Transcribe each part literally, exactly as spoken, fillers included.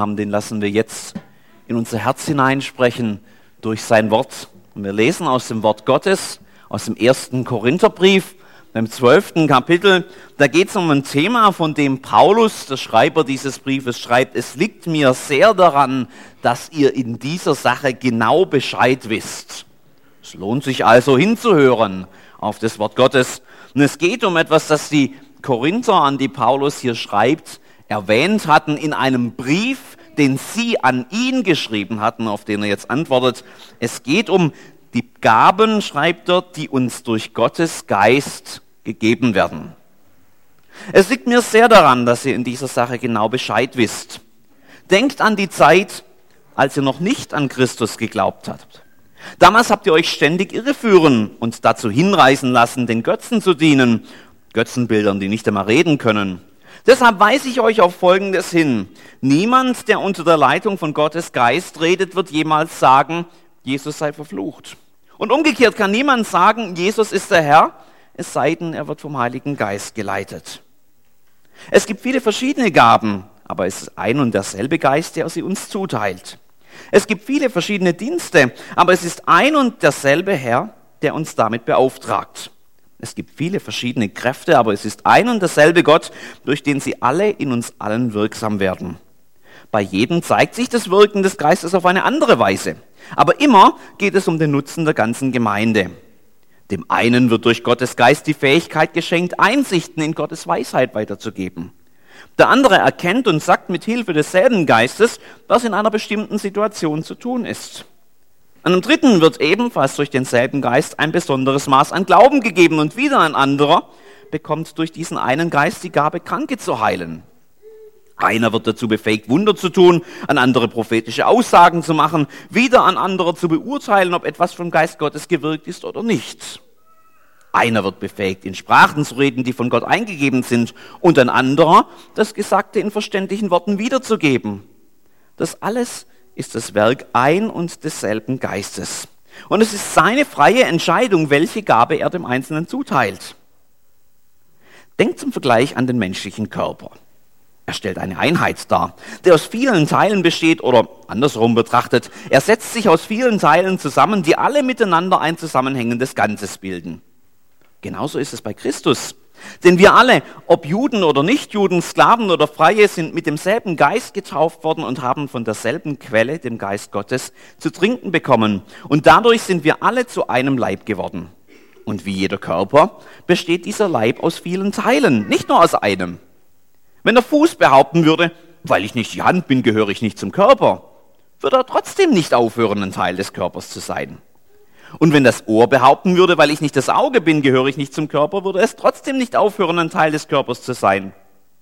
haben, den lassen wir jetzt in unser Herz hineinsprechen durch sein Wort. Und wir lesen aus dem Wort Gottes, aus dem ersten Korintherbrief, im zwölften Kapitel. Da geht es um ein Thema, von dem Paulus, der Schreiber dieses Briefes, schreibt: Es liegt mir sehr daran, dass ihr in dieser Sache genau Bescheid wisst. Es lohnt sich also hinzuhören auf das Wort Gottes. Und es geht um etwas, das die Korinther, an die Paulus hier schreibt, erwähnt hatten in einem Brief, den sie an ihn geschrieben hatten, auf den er jetzt antwortet. Es geht um die Gaben, schreibt er, die uns durch Gottes Geist gegeben werden. Es liegt mir sehr daran, dass ihr in dieser Sache genau Bescheid wisst. Denkt an die Zeit, als ihr noch nicht an Christus geglaubt habt. Damals habt ihr euch ständig irreführen und dazu hinreißen lassen, den Götzen zu dienen, Götzenbildern, die nicht einmal reden können. Deshalb weise ich euch auf Folgendes hin. Niemand, der unter der Leitung von Gottes Geist redet, wird jemals sagen, Jesus sei verflucht. Und umgekehrt kann niemand sagen, Jesus ist der Herr, es sei denn, er wird vom Heiligen Geist geleitet. Es gibt viele verschiedene Gaben, aber es ist ein und derselbe Geist, der sie uns zuteilt. Es gibt viele verschiedene Dienste, aber es ist ein und derselbe Herr, der uns damit beauftragt. Es gibt viele verschiedene Kräfte, aber es ist ein und derselbe Gott, durch den sie alle in uns allen wirksam werden. Bei jedem zeigt sich das Wirken des Geistes auf eine andere Weise. Aber immer geht es um den Nutzen der ganzen Gemeinde. Dem einen wird durch Gottes Geist die Fähigkeit geschenkt, Einsichten in Gottes Weisheit weiterzugeben. Der andere erkennt und sagt mit Hilfe desselben Geistes, was in einer bestimmten Situation zu tun ist. Einem Dritten wird ebenfalls durch denselben Geist ein besonderes Maß an Glauben gegeben und wieder ein anderer bekommt durch diesen einen Geist die Gabe, Kranke zu heilen. Einer wird dazu befähigt, Wunder zu tun, an andere prophetische Aussagen zu machen, wieder an andere zu beurteilen, ob etwas vom Geist Gottes gewirkt ist oder nicht. Einer wird befähigt, in Sprachen zu reden, die von Gott eingegeben sind, und ein anderer, das Gesagte in verständlichen Worten wiederzugeben. Das alles ist das Werk ein und desselben Geistes. Und es ist seine freie Entscheidung, welche Gabe er dem Einzelnen zuteilt. Denkt zum Vergleich an den menschlichen Körper. Er stellt eine Einheit dar, der aus vielen Teilen besteht, oder andersrum betrachtet, er setzt sich aus vielen Teilen zusammen, die alle miteinander ein zusammenhängendes Ganzes bilden. Genauso ist es bei Christus. Denn wir alle, ob Juden oder Nichtjuden, Sklaven oder Freie, sind mit demselben Geist getauft worden und haben von derselben Quelle, dem Geist Gottes, zu trinken bekommen. Und dadurch sind wir alle zu einem Leib geworden. Und wie jeder Körper besteht dieser Leib aus vielen Teilen, nicht nur aus einem. Wenn der Fuß behaupten würde, weil ich nicht die Hand bin, gehöre ich nicht zum Körper, würde er trotzdem nicht aufhören, ein Teil des Körpers zu sein. Und wenn das Ohr behaupten würde, weil ich nicht das Auge bin, gehöre ich nicht zum Körper, würde es trotzdem nicht aufhören, ein Teil des Körpers zu sein.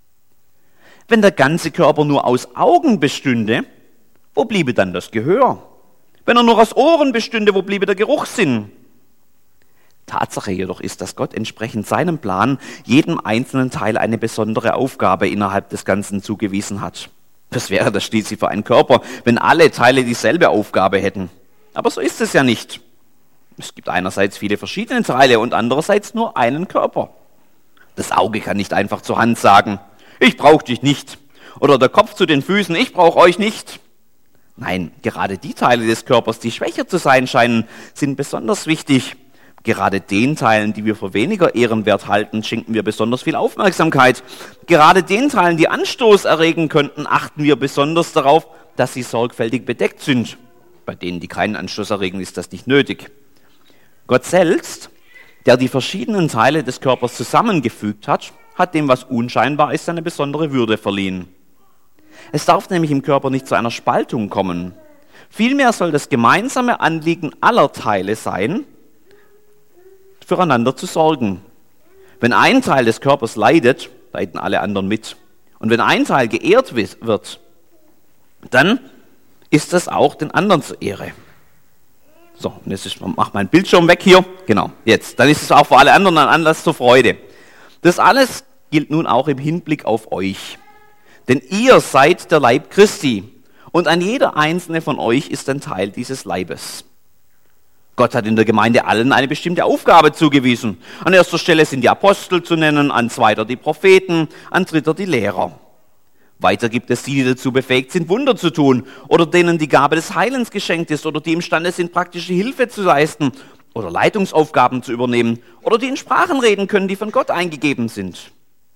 Wenn der ganze Körper nur aus Augen bestünde, wo bliebe dann das Gehör? Wenn er nur aus Ohren bestünde, wo bliebe der Geruchssinn? Tatsache jedoch ist, dass Gott entsprechend seinem Plan jedem einzelnen Teil eine besondere Aufgabe innerhalb des Ganzen zugewiesen hat. Was wäre das schließlich für ein Körper, wenn alle Teile dieselbe Aufgabe hätten? Aber so ist es ja nicht. Es gibt einerseits viele verschiedene Teile und andererseits nur einen Körper. Das Auge kann nicht einfach zur Hand sagen, ich brauche dich nicht. Oder der Kopf zu den Füßen, ich brauche euch nicht. Nein, gerade die Teile des Körpers, die schwächer zu sein scheinen, sind besonders wichtig. Gerade den Teilen, die wir für weniger ehrenwert halten, schenken wir besonders viel Aufmerksamkeit. Gerade den Teilen, die Anstoß erregen könnten, achten wir besonders darauf, dass sie sorgfältig bedeckt sind. Bei denen, die keinen Anstoß erregen, ist das nicht nötig. Gott selbst, der die verschiedenen Teile des Körpers zusammengefügt hat, hat dem, was unscheinbar ist, eine besondere Würde verliehen. Es darf nämlich im Körper nicht zu einer Spaltung kommen. Vielmehr soll das gemeinsame Anliegen aller Teile sein, füreinander zu sorgen. Wenn ein Teil des Körpers leidet, leiden alle anderen mit. Und wenn ein Teil geehrt wird, dann ist das auch den anderen zur Ehre. So, und jetzt ist, mach mein Bildschirm weg hier. Genau, jetzt. Dann ist es auch für alle anderen ein Anlass zur Freude. Das alles gilt nun auch im Hinblick auf euch. Denn ihr seid der Leib Christi und ein jeder einzelne von euch ist ein Teil dieses Leibes. Gott hat in der Gemeinde allen eine bestimmte Aufgabe zugewiesen. An erster Stelle sind die Apostel zu nennen, an zweiter die Propheten, an dritter die Lehrer. Weiter gibt es die, die dazu befähigt sind, Wunder zu tun oder denen die Gabe des Heilens geschenkt ist oder die imstande sind, praktische Hilfe zu leisten oder Leitungsaufgaben zu übernehmen oder die in Sprachen reden können, die von Gott eingegeben sind.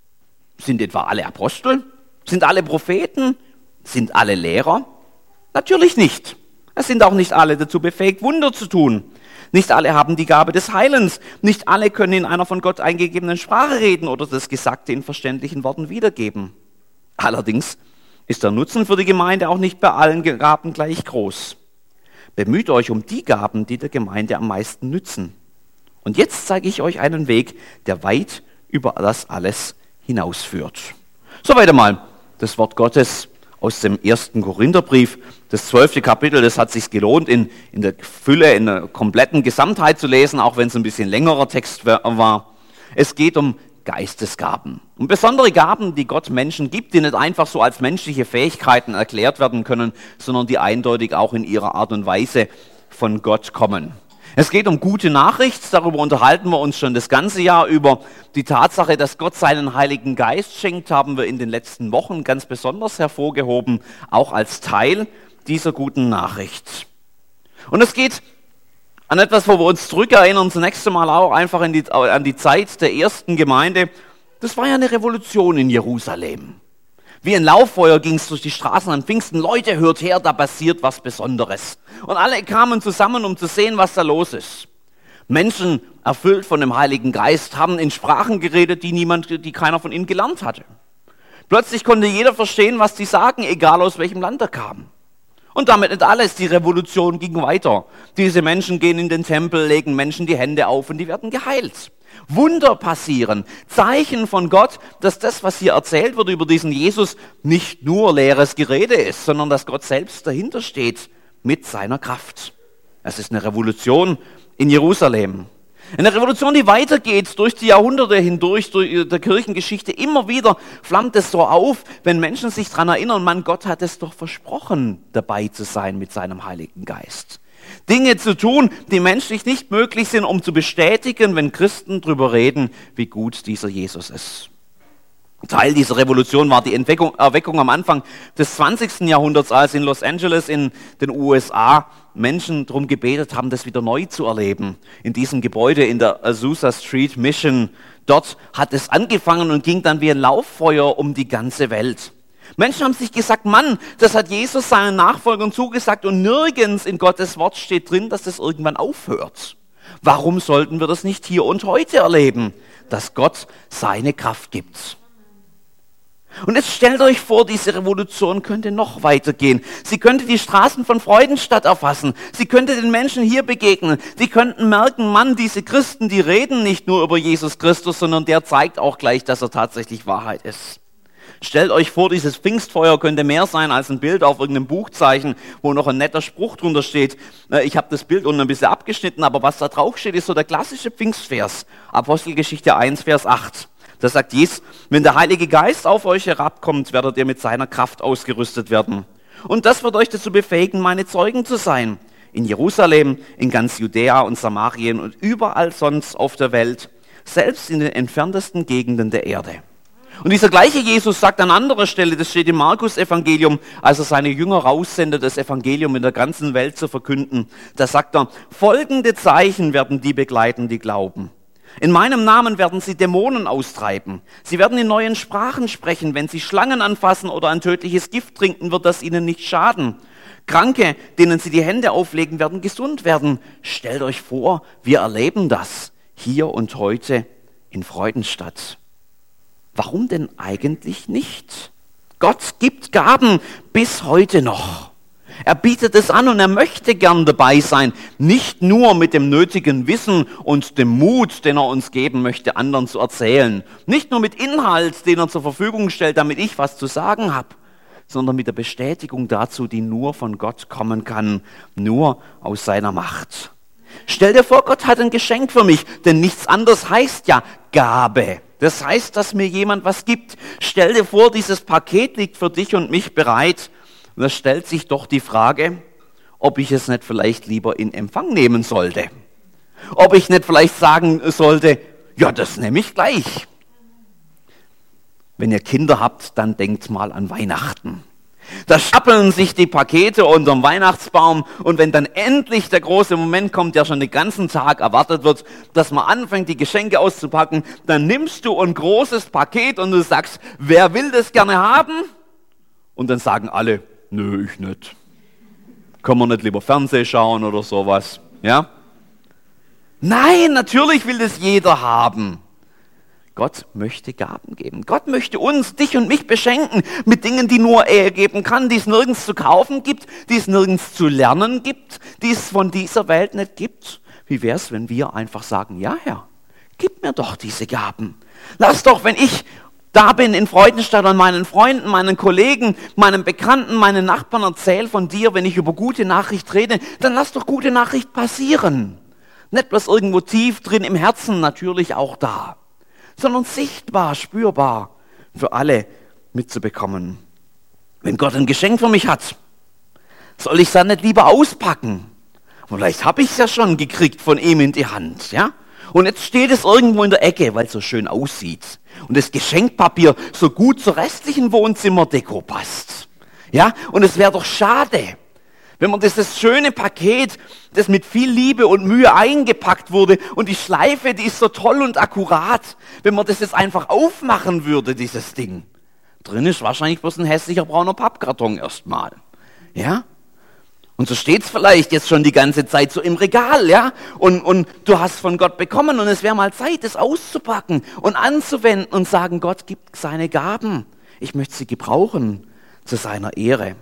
Sind etwa alle Apostel? Sind alle Propheten? Sind alle Lehrer? Natürlich nicht. Es sind auch nicht alle dazu befähigt, Wunder zu tun. Nicht alle haben die Gabe des Heilens. Nicht alle können in einer von Gott eingegebenen Sprache reden oder das Gesagte in verständlichen Worten wiedergeben. Allerdings ist der Nutzen für die Gemeinde auch nicht bei allen Gaben gleich groß. Bemüht euch um die Gaben, die der Gemeinde am meisten nützen. Und jetzt zeige ich euch einen Weg, der weit über das alles hinausführt. Soweit einmal das Wort Gottes aus dem ersten Korintherbrief, das zwölfte Kapitel. Das hat sich gelohnt, in, in der Fülle, in der kompletten Gesamtheit zu lesen, auch wenn es ein bisschen längerer Text war. Es geht um Geistesgaben, um besondere Gaben, die Gott Menschen gibt, die nicht einfach so als menschliche Fähigkeiten erklärt werden können, sondern die eindeutig auch in ihrer Art und Weise von Gott kommen. Es geht um gute Nachricht, darüber unterhalten wir uns schon das ganze Jahr über. Die Tatsache, dass Gott seinen Heiligen Geist schenkt, haben wir in den letzten Wochen ganz besonders hervorgehoben, auch als Teil dieser guten Nachricht. Und es geht an etwas, wo wir uns zurückerinnern, zunächst einmal auch einfach in die, an die Zeit der ersten Gemeinde. Das war ja eine Revolution in Jerusalem. Wie ein Lauffeuer ging es durch die Straßen an Pfingsten. Leute, hört her, da passiert was Besonderes. Und alle kamen zusammen, um zu sehen, was da los ist. Menschen, erfüllt von dem Heiligen Geist, haben in Sprachen geredet, die niemand, die keiner von ihnen gelernt hatte. Plötzlich konnte jeder verstehen, was die sagen, egal aus welchem Land er kam. Und damit nicht alles, die Revolution ging weiter. Diese Menschen gehen in den Tempel, legen Menschen die Hände auf und die werden geheilt. Wunder passieren, Zeichen von Gott, dass das, was hier erzählt wird über diesen Jesus, nicht nur leeres Gerede ist, sondern dass Gott selbst dahinter steht mit seiner Kraft. Es ist eine Revolution in Jerusalem. Eine Revolution, die weitergeht durch die Jahrhunderte hindurch, durch der Kirchengeschichte. Immer wieder flammt es so auf, wenn Menschen sich daran erinnern, Mann, Gott hat es doch versprochen, dabei zu sein mit seinem Heiligen Geist. Dinge zu tun, die menschlich nicht möglich sind, um zu bestätigen, wenn Christen darüber reden, wie gut dieser Jesus ist. Teil dieser Revolution war die Entweckung, Erweckung am Anfang des zwanzigsten Jahrhunderts, als in Los Angeles in den U S A Menschen darum gebetet haben, das wieder neu zu erleben. In diesem Gebäude in der Azusa Street Mission, dort hat es angefangen und ging dann wie ein Lauffeuer um die ganze Welt. Menschen haben sich gesagt, Mann, das hat Jesus seinen Nachfolgern zugesagt und nirgends in Gottes Wort steht drin, dass das irgendwann aufhört. Warum sollten wir das nicht hier und heute erleben, dass Gott seine Kraft gibt? Und jetzt stellt euch vor, diese Revolution könnte noch weitergehen. Sie könnte die Straßen von Freudenstadt erfassen. Sie könnte den Menschen hier begegnen. Sie könnten merken, Mann, diese Christen, die reden nicht nur über Jesus Christus, sondern der zeigt auch gleich, dass er tatsächlich Wahrheit ist. Stellt euch vor, dieses Pfingstfeuer könnte mehr sein als ein Bild auf irgendeinem Buchzeichen, wo noch ein netter Spruch drunter steht. Ich habe das Bild unten ein bisschen abgeschnitten, aber was da drauf steht, ist so der klassische Pfingstvers. Apostelgeschichte eins, Vers acht. Da sagt Jesus, wenn der Heilige Geist auf euch herabkommt, werdet ihr mit seiner Kraft ausgerüstet werden. Und das wird euch dazu befähigen, meine Zeugen zu sein. In Jerusalem, in ganz Judäa und Samarien und überall sonst auf der Welt, selbst in den entferntesten Gegenden der Erde. Und dieser gleiche Jesus sagt an anderer Stelle, das steht im Markus-Evangelium, als er seine Jünger raussendet, das Evangelium in der ganzen Welt zu verkünden, da sagt er, folgende Zeichen werden die begleiten, die glauben. In meinem Namen werden sie Dämonen austreiben. Sie werden in neuen Sprachen sprechen. Wenn sie Schlangen anfassen oder ein tödliches Gift trinken, wird das ihnen nicht schaden. Kranke, denen sie die Hände auflegen, werden gesund werden. Stellt euch vor, wir erleben das hier und heute in Freudenstadt. Warum denn eigentlich nicht? Gott gibt Gaben bis heute noch. Er bietet es an und er möchte gern dabei sein, nicht nur mit dem nötigen Wissen und dem Mut, den er uns geben möchte, anderen zu erzählen. Nicht nur mit Inhalt, den er zur Verfügung stellt, damit ich was zu sagen habe, sondern mit der Bestätigung dazu, die nur von Gott kommen kann, nur aus seiner Macht. Stell dir vor, Gott hat ein Geschenk für mich, denn nichts anderes heißt ja Gabe. Das heißt, dass mir jemand was gibt. Stell dir vor, dieses Paket liegt für dich und mich bereit. Und da stellt sich doch die Frage, ob ich es nicht vielleicht lieber in Empfang nehmen sollte. Ob ich nicht vielleicht sagen sollte, ja, das nehme ich gleich. Wenn ihr Kinder habt, dann denkt mal an Weihnachten. Da stapeln sich die Pakete unterm Weihnachtsbaum und wenn dann endlich der große Moment kommt, der schon den ganzen Tag erwartet wird, dass man anfängt, die Geschenke auszupacken, dann nimmst du ein großes Paket und du sagst, wer will das gerne haben? Und dann sagen alle, nö, ich nicht. Können wir nicht lieber Fernsehen schauen oder sowas? Ja? Nein, natürlich will das jeder haben. Gott möchte Gaben geben. Gott möchte uns, dich und mich beschenken mit Dingen, die nur er geben kann, die es nirgends zu kaufen gibt, die es nirgends zu lernen gibt, die es von dieser Welt nicht gibt. Wie wäre es, wenn wir einfach sagen, ja Herr, gib mir doch diese Gaben. Lass doch, wenn ich da bin in Freudenstadt und meinen Freunden, meinen Kollegen, meinen Bekannten, meinen Nachbarn erzähl von dir, wenn ich über gute Nachricht rede, dann lass doch gute Nachricht passieren. Nicht bloß irgendwo tief drin im Herzen, natürlich auch da, sondern sichtbar, spürbar für alle mitzubekommen. Wenn Gott ein Geschenk für mich hat, soll ich es dann nicht lieber auspacken? Vielleicht habe ich es ja schon gekriegt von ihm in die Hand, ja? Und jetzt steht es irgendwo in der Ecke, weil es so schön aussieht. Und das Geschenkpapier so gut zur restlichen Wohnzimmerdeko passt. Ja? Und es wäre doch schade, wenn man das, das schöne Paket, das mit viel Liebe und Mühe eingepackt wurde und die Schleife, die ist so toll und akkurat, wenn man das jetzt einfach aufmachen würde, dieses Ding. Drin ist wahrscheinlich bloß ein hässlicher brauner Pappkarton erstmal. Ja? Und so steht's vielleicht jetzt schon die ganze Zeit so im Regal, ja? Und, und du hast von Gott bekommen und es wäre mal Zeit, das auszupacken und anzuwenden und sagen, Gott gibt seine Gaben. Ich möchte sie gebrauchen zu seiner Ehre.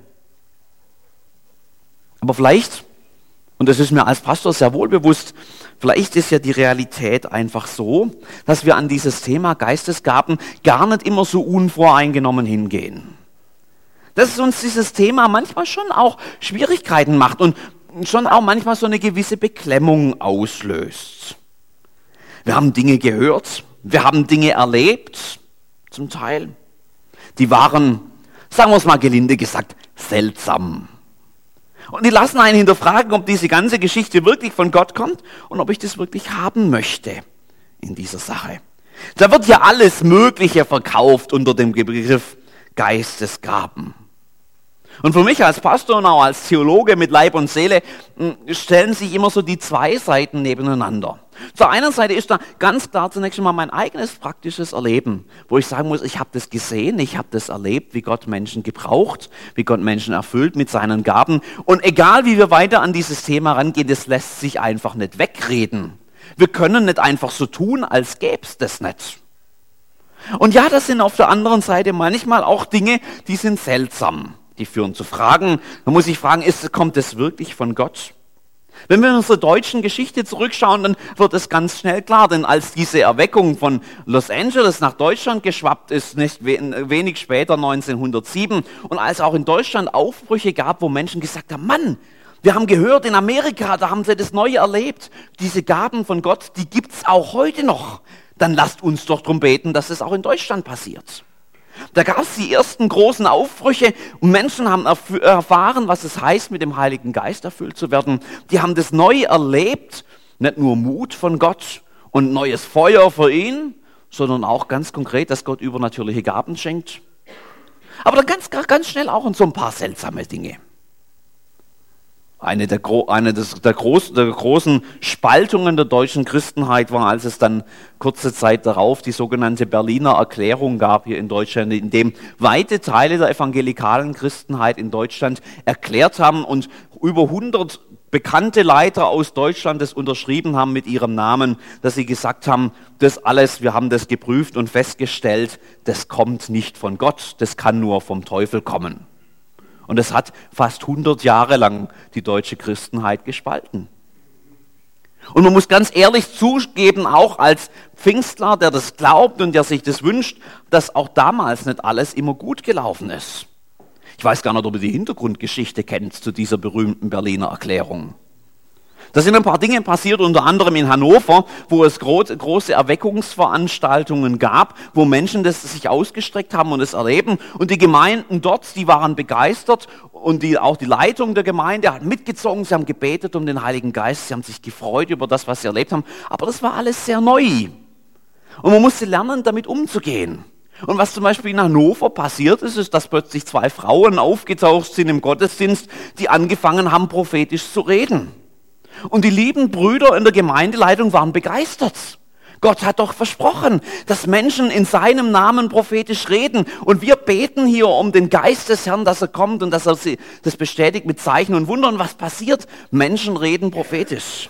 Aber vielleicht, und das ist mir als Pastor sehr wohl bewusst, vielleicht ist ja die Realität einfach so, dass wir an dieses Thema Geistesgaben gar nicht immer so unvoreingenommen hingehen. Dass uns dieses Thema manchmal schon auch Schwierigkeiten macht und schon auch manchmal so eine gewisse Beklemmung auslöst. Wir haben Dinge gehört, wir haben Dinge erlebt, zum Teil. Die waren, sagen wir es mal gelinde gesagt, seltsam. Und die lassen einen hinterfragen, ob diese ganze Geschichte wirklich von Gott kommt und ob ich das wirklich haben möchte in dieser Sache. Da wird ja alles Mögliche verkauft unter dem Begriff Geistesgaben. Und für mich als Pastor und auch als Theologe mit Leib und Seele stellen sich immer so die zwei Seiten nebeneinander. Zur einen Seite ist da ganz klar zunächst einmal mein eigenes praktisches Erleben, wo ich sagen muss, ich habe das gesehen, ich habe das erlebt, wie Gott Menschen gebraucht, wie Gott Menschen erfüllt mit seinen Gaben. Und egal wie wir weiter an dieses Thema rangehen, das lässt sich einfach nicht wegreden. Wir können nicht einfach so tun, als gäbe es das nicht. Und ja, das sind auf der anderen Seite manchmal auch Dinge, die sind seltsam. Die führen zu Fragen. Man muss sich fragen, ist, kommt das wirklich von Gott? Wenn wir in unsere deutschen Geschichte zurückschauen, dann wird es ganz schnell klar, denn als diese Erweckung von Los Angeles nach Deutschland geschwappt ist, nicht wenig später, neunzehnhundertsieben, und als auch in Deutschland Aufbrüche gab, wo Menschen gesagt haben, Mann, wir haben gehört, in Amerika, da haben sie das neu erlebt. Diese Gaben von Gott, die gibt's auch heute noch. Dann lasst uns doch darum beten, dass es auch in Deutschland passiert. Da gab es die ersten großen Aufbrüche und Menschen haben erf- erfahren, was es heißt, mit dem Heiligen Geist erfüllt zu werden. Die haben das neu erlebt, nicht nur Mut von Gott und neues Feuer für ihn, sondern auch ganz konkret, dass Gott übernatürliche Gaben schenkt. Aber dann ganz, ganz schnell auch so ein paar seltsame Dinge. Eine, der, eine des, der, groß, der großen Spaltungen der deutschen Christenheit war, als es dann kurze Zeit darauf die sogenannte Berliner Erklärung gab hier in Deutschland, in dem weite Teile der evangelikalen Christenheit in Deutschland erklärt haben und über hundert bekannte Leiter aus Deutschland das unterschrieben haben mit ihrem Namen, dass sie gesagt haben, das alles, wir haben das geprüft und festgestellt, das kommt nicht von Gott, das kann nur vom Teufel kommen. Und es hat fast hundert Jahre lang die deutsche Christenheit gespalten. Und man muss ganz ehrlich zugeben, auch als Pfingstler, der das glaubt und der sich das wünscht, dass auch damals nicht alles immer gut gelaufen ist. Ich weiß gar nicht, ob ihr die Hintergrundgeschichte kennt zu dieser berühmten Berliner Erklärung. Da sind ein paar Dinge passiert, unter anderem in Hannover, wo es gro- große Erweckungsveranstaltungen gab, wo Menschen das sich ausgestreckt haben und es erleben. Und die Gemeinden dort, die waren begeistert und die, auch die Leitung der Gemeinde hat mitgezogen. Sie haben gebetet um den Heiligen Geist, sie haben sich gefreut über das, was sie erlebt haben. Aber das war alles sehr neu. Und man musste lernen, damit umzugehen. Und was zum Beispiel in Hannover passiert ist, ist, dass plötzlich zwei Frauen aufgetaucht sind im Gottesdienst, die angefangen haben, prophetisch zu reden. Und die lieben Brüder in der Gemeindeleitung waren begeistert. Gott hat doch versprochen, dass Menschen in seinem Namen prophetisch reden. Und wir beten hier um den Geist des Herrn, dass er kommt und dass er sie, das bestätigt mit Zeichen und Wundern. Was passiert? Menschen reden prophetisch.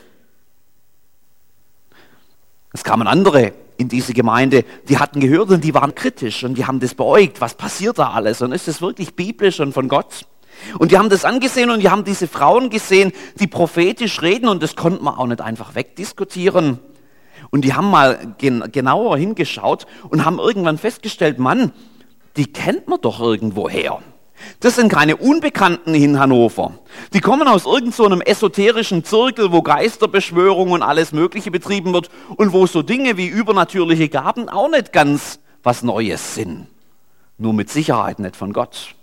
Es kamen andere in diese Gemeinde, die hatten gehört und die waren kritisch und die haben das beäugt. Was passiert da alles? Und ist das wirklich biblisch und von Gott? Und die haben das angesehen und die haben diese Frauen gesehen, die prophetisch reden und das konnte man auch nicht einfach wegdiskutieren. Und die haben mal gen- genauer hingeschaut und haben irgendwann festgestellt, Mann, die kennt man doch irgendwoher. Das sind keine Unbekannten in Hannover. Die kommen aus irgend so einem esoterischen Zirkel, wo Geisterbeschwörung und alles Mögliche betrieben wird und wo so Dinge wie übernatürliche Gaben auch nicht ganz was Neues sind. Nur mit Sicherheit nicht von Gott.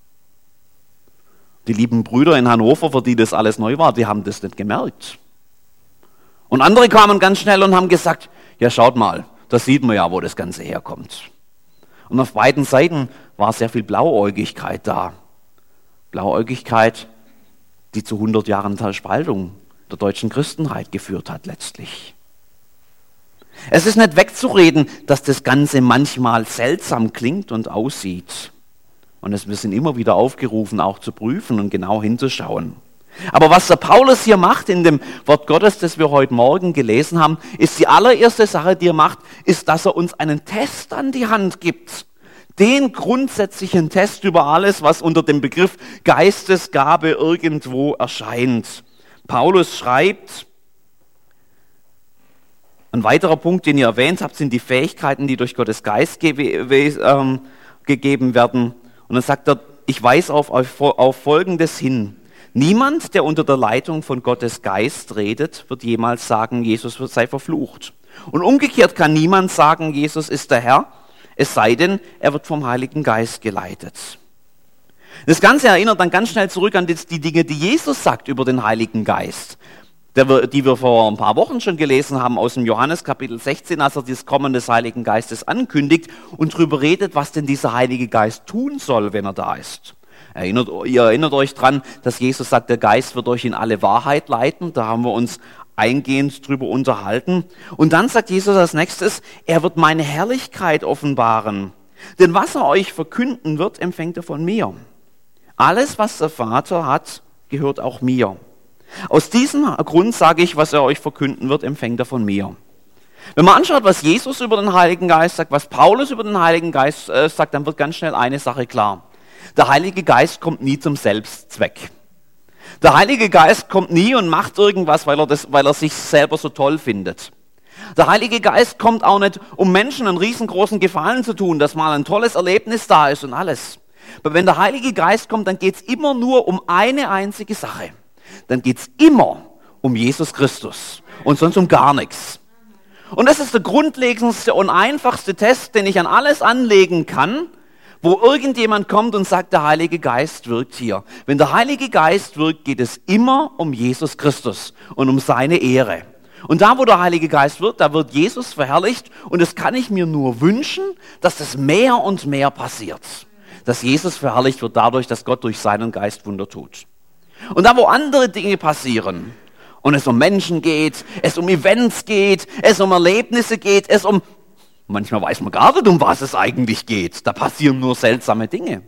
Die lieben Brüder in Hannover, für die das alles neu war, die haben das nicht gemerkt. Und andere kamen ganz schnell und haben gesagt, ja schaut mal, da sieht man ja, wo das Ganze herkommt. Und auf beiden Seiten war sehr viel Blauäugigkeit da. Blauäugigkeit, die zu hundert Jahren der Spaltung der deutschen Christenheit geführt hat letztlich. Es ist nicht wegzureden, dass das Ganze manchmal seltsam klingt und aussieht. Und es, wir sind immer wieder aufgerufen, auch zu prüfen und genau hinzuschauen. Aber was der Paulus hier macht in dem Wort Gottes, das wir heute Morgen gelesen haben, ist die allererste Sache, die er macht, ist, dass er uns einen Test an die Hand gibt. Den grundsätzlichen Test über alles, was unter dem Begriff Geistesgabe irgendwo erscheint. Paulus schreibt, ein weiterer Punkt, den ihr erwähnt habt, sind die Fähigkeiten, die durch Gottes Geist ge- äh, gegeben werden. Und dann sagt er, ich weise auf, auf, auf Folgendes hin. Niemand, der unter der Leitung von Gottes Geist redet, wird jemals sagen, Jesus sei verflucht. Und umgekehrt kann niemand sagen, Jesus ist der Herr, es sei denn, er wird vom Heiligen Geist geleitet. Das Ganze erinnert dann ganz schnell zurück an die, die Dinge, die Jesus sagt über den Heiligen Geist, der, die wir vor ein paar Wochen schon gelesen haben aus dem Johannes Kapitel sechzehn, als er das Kommen des Heiligen Geistes ankündigt und darüber redet, was denn dieser Heilige Geist tun soll, wenn er da ist. Erinnert, ihr erinnert euch dran, dass Jesus sagt, der Geist wird euch in alle Wahrheit leiten. Da haben wir uns eingehend drüber unterhalten. Und dann sagt Jesus als nächstes, er wird meine Herrlichkeit offenbaren. Denn was er euch verkünden wird, empfängt er von mir. Alles, was der Vater hat, gehört auch mir. Aus diesem Grund sage ich, was er euch verkünden wird, empfängt er von mir. Wenn man anschaut, was Jesus über den Heiligen Geist sagt, was Paulus über den Heiligen Geist äh, sagt, dann wird ganz schnell eine Sache klar. Der Heilige Geist kommt nie zum Selbstzweck. Der Heilige Geist kommt nie und macht irgendwas, weil er, das, weil er sich selber so toll findet. Der Heilige Geist kommt auch nicht, um Menschen einen riesengroßen Gefallen zu tun, dass mal ein tolles Erlebnis da ist und alles. Aber wenn der Heilige Geist kommt, dann geht es immer nur um eine einzige Sache. Dann geht es immer um Jesus Christus und sonst um gar nichts. Und das ist der grundlegendste und einfachste Test, den ich an alles anlegen kann, wo irgendjemand kommt und sagt, der Heilige Geist wirkt hier. Wenn der Heilige Geist wirkt, geht es immer um Jesus Christus und um seine Ehre. Und da, wo der Heilige Geist wirkt, da wird Jesus verherrlicht. Und das kann ich mir nur wünschen, dass das mehr und mehr passiert. Dass Jesus verherrlicht wird dadurch, dass Gott durch seinen Geist Wunder tut. Und da, wo andere Dinge passieren und es um Menschen geht, es um Events geht, es um Erlebnisse geht, es um... Manchmal weiß man gar nicht, um was es eigentlich geht. Da passieren nur seltsame Dinge.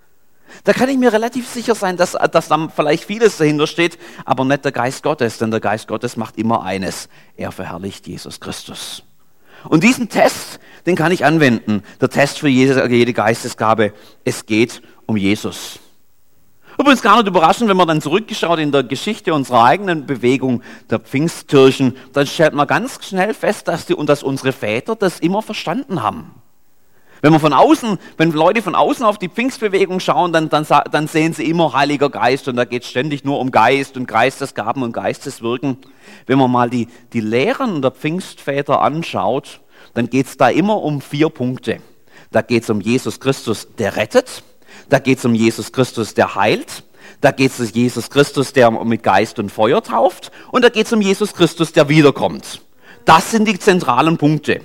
Da kann ich mir relativ sicher sein, dass, dass da vielleicht vieles dahinter steht, aber nicht der Geist Gottes, denn der Geist Gottes macht immer eines. Er verherrlicht Jesus Christus. Und diesen Test, den kann ich anwenden. Der Test für jede, jede Geistesgabe, es geht um Jesus. Übrigens gar nicht überraschend, wenn man dann zurückgeschaut in der Geschichte unserer eigenen Bewegung der Pfingstkirchen, dann stellt man ganz schnell fest, dass, die, und dass unsere Väter das immer verstanden haben. Wenn man von außen, wenn Leute von außen auf die Pfingstbewegung schauen, dann, dann, dann sehen sie immer Heiliger Geist und da geht es ständig nur um Geist und Geistesgaben und Geisteswirken. Wenn man mal die, die Lehren der Pfingstväter anschaut, dann geht es da immer um vier Punkte. Da geht es um Jesus Christus, der rettet. Da geht es um Jesus Christus, der heilt. Da geht es um Jesus Christus, der mit Geist und Feuer tauft. Und da geht es um Jesus Christus, der wiederkommt. Das sind die zentralen Punkte.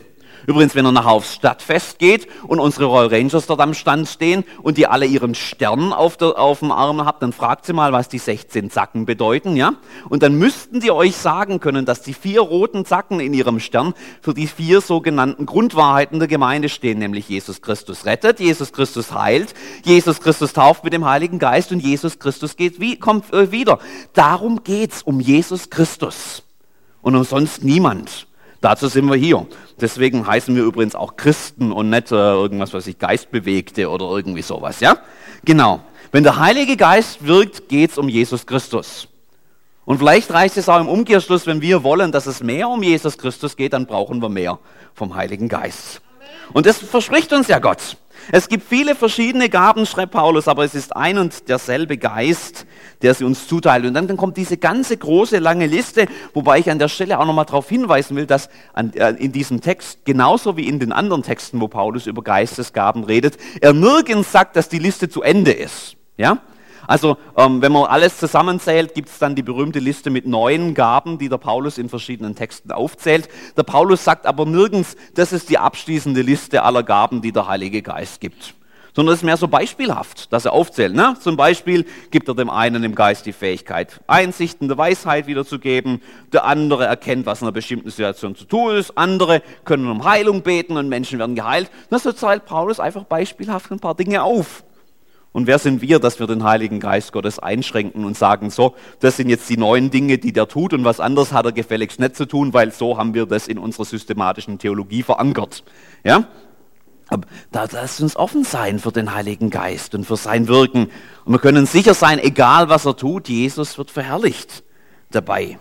Übrigens, wenn ihr nachher aufs Stadtfest geht und unsere Royal Rangers dort am Stand stehen und die alle ihren Stern auf, der, auf dem Arm habt, dann fragt sie mal, was die sechzehn Zacken bedeuten, ja? Und dann müssten die euch sagen können, dass die vier roten Zacken in ihrem Stern für die vier sogenannten Grundwahrheiten der Gemeinde stehen, nämlich Jesus Christus rettet, Jesus Christus heilt, Jesus Christus tauft mit dem Heiligen Geist und Jesus Christus geht wie, kommt äh, wieder. Darum geht's, um Jesus Christus und um sonst niemand. Dazu sind wir hier. Deswegen heißen wir übrigens auch Christen und nicht äh, irgendwas, was sich Geistbewegte oder irgendwie sowas, ja? Genau. Wenn der Heilige Geist wirkt, geht's um Jesus Christus. Und vielleicht reicht es auch im Umkehrschluss, wenn wir wollen, dass es mehr um Jesus Christus geht, dann brauchen wir mehr vom Heiligen Geist. Und das verspricht uns ja Gott. Es gibt viele verschiedene Gaben, schreibt Paulus, aber es ist ein und derselbe Geist, der sie uns zuteilt. Und dann, dann kommt diese ganze große, lange Liste, wobei ich an der Stelle auch nochmal darauf hinweisen will, dass an, äh, in diesem Text, genauso wie in den anderen Texten, wo Paulus über Geistesgaben redet, er nirgends sagt, dass die Liste zu Ende ist. Ja? Also ähm, wenn man alles zusammenzählt, gibt es dann die berühmte Liste mit neun Gaben, die der Paulus in verschiedenen Texten aufzählt. Der Paulus sagt aber nirgends, das ist die abschließende Liste aller Gaben, die der Heilige Geist gibt. Sondern es ist mehr so beispielhaft, dass er aufzählt. Ne? Zum Beispiel gibt er dem einen im Geist die Fähigkeit, Einsicht in der Weisheit wiederzugeben. Der andere erkennt, was in einer bestimmten Situation zu tun ist. Andere können um Heilung beten und Menschen werden geheilt. Und so zählt Paulus einfach beispielhaft ein paar Dinge auf. Und wer sind wir, dass wir den Heiligen Geist Gottes einschränken und sagen, so, das sind jetzt die neuen Dinge, die der tut und was anderes hat er gefälligst nicht zu tun, weil so haben wir das in unserer systematischen Theologie verankert. Ja? Aber da lasst uns offen sein für den Heiligen Geist und für sein Wirken. Und wir können sicher sein, egal was er tut, Jesus wird verherrlicht dabei.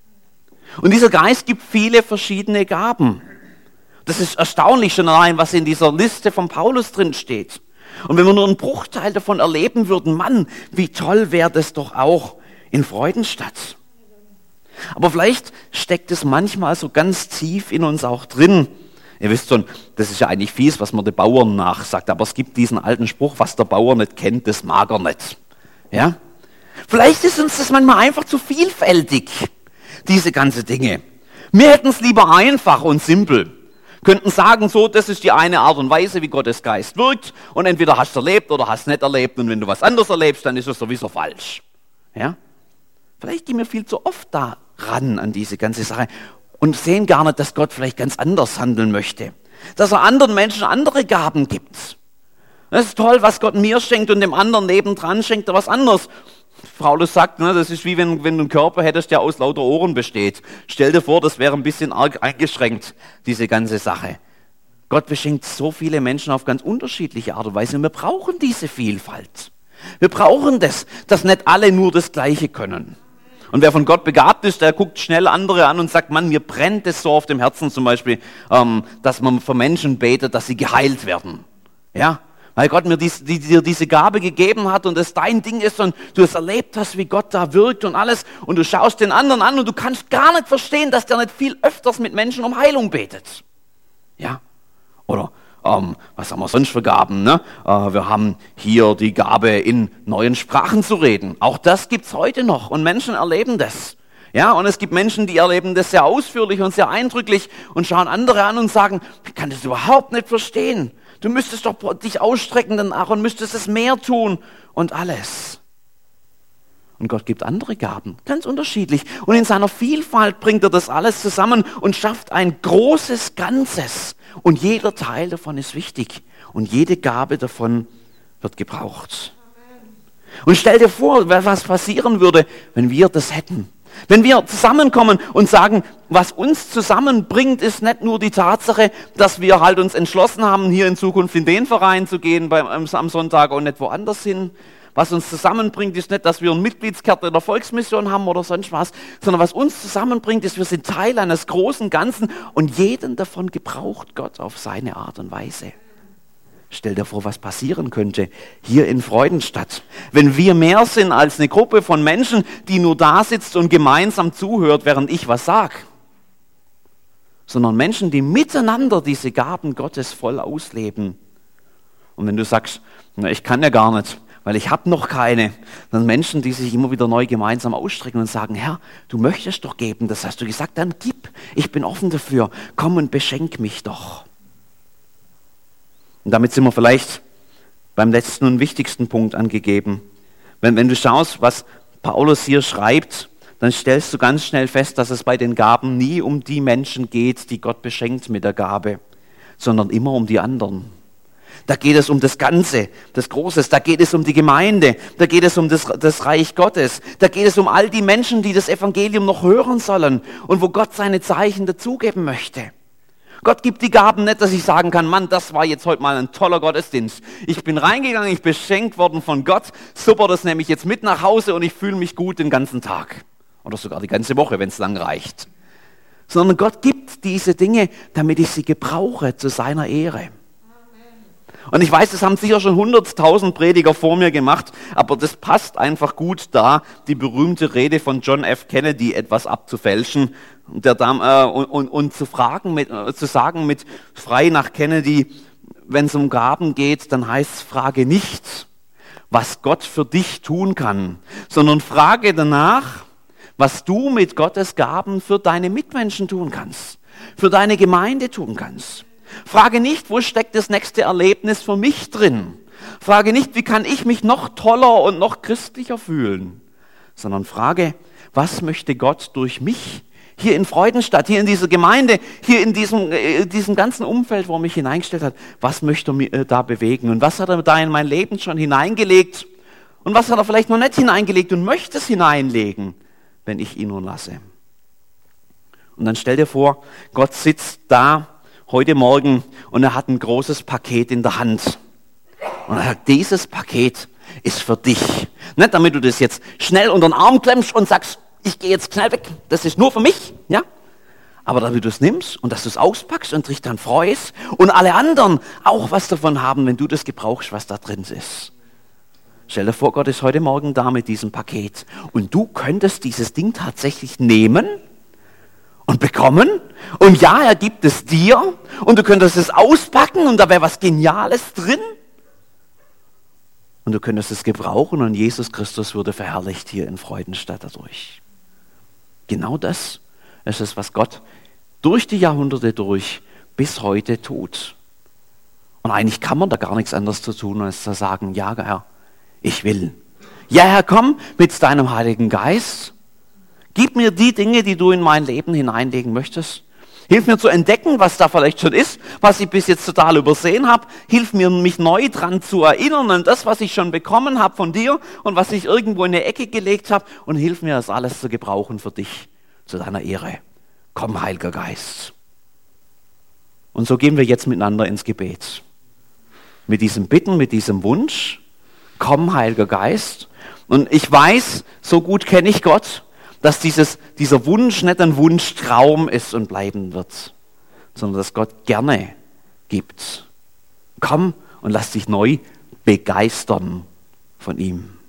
Und dieser Geist gibt viele verschiedene Gaben. Das ist erstaunlich schon allein, was in dieser Liste von Paulus drin steht. Und wenn wir nur einen Bruchteil davon erleben würden, Mann, wie toll wäre das doch auch in Freudenstadt. Aber vielleicht steckt es manchmal so ganz tief in uns auch drin. Ihr wisst schon, das ist ja eigentlich fies, was man den Bauern nachsagt, aber es gibt diesen alten Spruch, was der Bauer nicht kennt, das mag er nicht. Ja? Vielleicht ist uns das manchmal einfach zu vielfältig, diese ganzen Dinge. Wir hätten es lieber einfach und simpel. Könnten sagen, so, das ist die eine Art und Weise, wie Gottes Geist wirkt und entweder hast du erlebt oder hast nicht erlebt und wenn du was anderes erlebst, dann ist es sowieso falsch. Ja? Vielleicht gehen wir viel zu oft da ran an diese ganze Sache und sehen gar nicht, dass Gott vielleicht ganz anders handeln möchte. Dass er anderen Menschen andere Gaben gibt. Das ist toll, was Gott mir schenkt und dem anderen nebendran schenkt er was anderes. Paulus sagt, ne, das ist wie wenn, wenn du einen Körper hättest, der aus lauter Ohren besteht. Stell dir vor, das wäre ein bisschen arg eingeschränkt, diese ganze Sache. Gott beschenkt so viele Menschen auf ganz unterschiedliche Art und Weise und wir brauchen diese Vielfalt. Wir brauchen das, dass nicht alle nur das Gleiche können. Und wer von Gott begabt ist, der guckt schnell andere an und sagt, Mann, mir brennt es so auf dem Herzen zum Beispiel, ähm, dass man für Menschen betet, dass sie geheilt werden. Ja? Weil Gott mir dies, die, dir diese Gabe gegeben hat und es dein Ding ist und du es erlebt hast, wie Gott da wirkt und alles und du schaust den anderen an und du kannst gar nicht verstehen, dass der nicht viel öfters mit Menschen um Heilung betet. Ja? Oder ähm, was haben wir sonst für Gaben? Ne? Äh, wir haben hier die Gabe, in neuen Sprachen zu reden. Auch das gibt's heute noch und Menschen erleben das. Ja, und es gibt Menschen, die erleben das sehr ausführlich und sehr eindrücklich und schauen andere an und sagen, ich kann das überhaupt nicht verstehen. Du müsstest doch dich ausstrecken danach und müsstest es mehr tun und alles. Und Gott gibt andere Gaben, ganz unterschiedlich. Und in seiner Vielfalt bringt er das alles zusammen und schafft ein großes Ganzes. Und jeder Teil davon ist wichtig. Und jede Gabe davon wird gebraucht. Und stell dir vor, was passieren würde, wenn wir das hätten. Wenn wir zusammenkommen und sagen, was uns zusammenbringt, ist nicht nur die Tatsache, dass wir halt uns entschlossen haben, hier in Zukunft in den Verein zu gehen beim, am Sonntag und nicht woanders hin. Was uns zusammenbringt, ist nicht, dass wir eine Mitgliedskarte in der Volksmission haben oder sonst was, sondern was uns zusammenbringt, ist, wir sind Teil eines großen Ganzen und jeden davon gebraucht Gott auf seine Art und Weise. Stell dir vor, was passieren könnte hier in Freudenstadt, wenn wir mehr sind als eine Gruppe von Menschen, die nur da sitzt und gemeinsam zuhört, während ich was sage, sondern Menschen, die miteinander diese Gaben Gottes voll ausleben. Und wenn du sagst, na, ich kann ja gar nicht, weil ich habe noch keine, dann Menschen, die sich immer wieder neu gemeinsam ausstrecken und sagen, Herr, du möchtest doch geben, das hast du gesagt, dann gib, ich bin offen dafür, komm und beschenk mich doch. Und damit sind wir vielleicht beim letzten und wichtigsten Punkt angegeben. Wenn, wenn du schaust, was Paulus hier schreibt, dann stellst du ganz schnell fest, dass es bei den Gaben nie um die Menschen geht, die Gott beschenkt mit der Gabe, sondern immer um die anderen. Da geht es um das Ganze, das Große, da geht es um die Gemeinde, da geht es um das, das Reich Gottes, da geht es um all die Menschen, die das Evangelium noch hören sollen und wo Gott seine Zeichen dazugeben möchte. Gott gibt die Gaben nicht, dass ich sagen kann, Mann, das war jetzt heute mal ein toller Gottesdienst. Ich bin reingegangen, ich bin beschenkt worden von Gott, super, das nehme ich jetzt mit nach Hause und ich fühle mich gut den ganzen Tag. Oder sogar die ganze Woche, wenn es lang reicht. Sondern Gott gibt diese Dinge, damit ich sie gebrauche zu seiner Ehre. Und ich weiß, das haben sicher schon hunderttausend Prediger vor mir gemacht, aber das passt einfach gut da, die berühmte Rede von John F. Kennedy etwas abzufälschen und, der, äh, und, und, und zu, fragen mit, äh, zu sagen mit frei nach Kennedy, wenn es um Gaben geht, dann heißt es, frage nicht, was Gott für dich tun kann, sondern frage danach, was du mit Gottes Gaben für deine Mitmenschen tun kannst, für deine Gemeinde tun kannst. Frage nicht, wo steckt das nächste Erlebnis für mich drin. Frage nicht, wie kann ich mich noch toller und noch christlicher fühlen, sondern frage, was möchte Gott durch mich hier in Freudenstadt, hier in dieser Gemeinde, hier in diesem, äh, diesem ganzen Umfeld, wo er mich hineingestellt hat, was möchte er mir äh, da bewegen und was hat er da in mein Leben schon hineingelegt und was hat er vielleicht noch nicht hineingelegt und möchte es hineinlegen, wenn ich ihn nur lasse. Und dann stell dir vor, Gott sitzt da heute Morgen und er hat ein großes Paket in der Hand. Und er sagt, dieses Paket ist für dich. Nicht damit du das jetzt schnell unter den Arm klemmst und sagst, ich gehe jetzt schnell weg, das ist nur für mich, ja? Aber damit du es nimmst und dass du es auspackst und dich dann freust und alle anderen auch was davon haben, wenn du das gebrauchst, was da drin ist. Stell dir vor, Gott ist heute Morgen da mit diesem Paket und du könntest dieses Ding tatsächlich nehmen und bekommen und ja, er gibt es dir und du könntest es auspacken und da wäre was Geniales drin und du könntest es gebrauchen und Jesus Christus würde verherrlicht hier in Freudenstadt dadurch. Genau das ist es, was Gott durch die Jahrhunderte durch bis heute tut. Und eigentlich kann man da gar nichts anderes zu tun, als zu sagen, ja Herr, ich will. Ja Herr, komm mit deinem Heiligen Geist. Gib mir die Dinge, die du in mein Leben hineinlegen möchtest. Hilf mir zu entdecken, was da vielleicht schon ist, was ich bis jetzt total übersehen habe. Hilf mir, mich neu dran zu erinnern an das, was ich schon bekommen habe von dir und was ich irgendwo in eine Ecke gelegt habe. Und hilf mir, das alles zu gebrauchen für dich, zu deiner Ehre. Komm, Heiliger Geist. Und so gehen wir jetzt miteinander ins Gebet. Mit diesem Bitten, mit diesem Wunsch. Komm, Heiliger Geist. Und ich weiß, so gut kenne ich Gott, dass dieses, dieser Wunsch nicht ein Wunschtraum ist und bleiben wird, sondern dass Gott gerne gibt. Komm und lass dich neu begeistern von ihm.